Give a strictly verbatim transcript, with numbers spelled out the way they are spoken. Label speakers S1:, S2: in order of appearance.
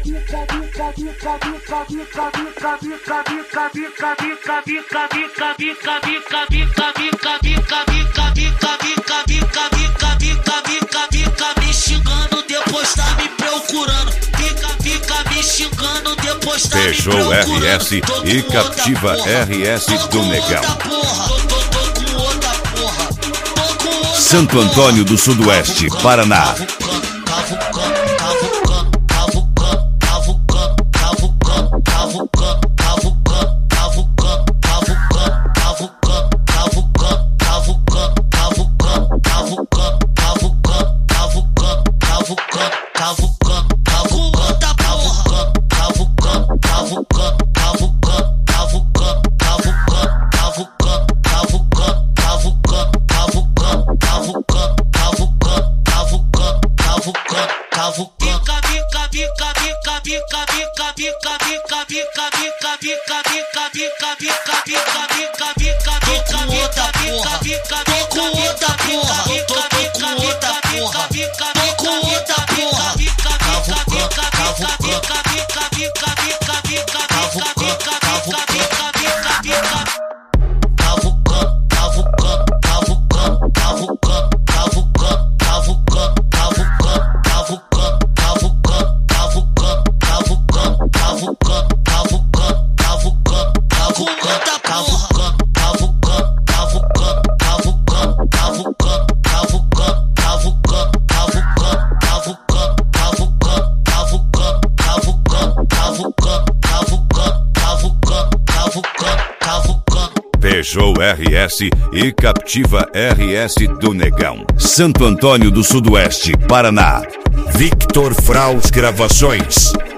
S1: Me xingando, depois tá me procurando. Fica, fica me xingando, depois tá me
S2: Peugeot
S1: procurando.
S2: R S e Captiva R S do Negão. Santo Antônio do Sudoeste, Paraná. Peugeot R S e Captiva R S do Negão. Santo Antônio do Sudoeste, Paraná.
S3: Victor Fraus Gravações.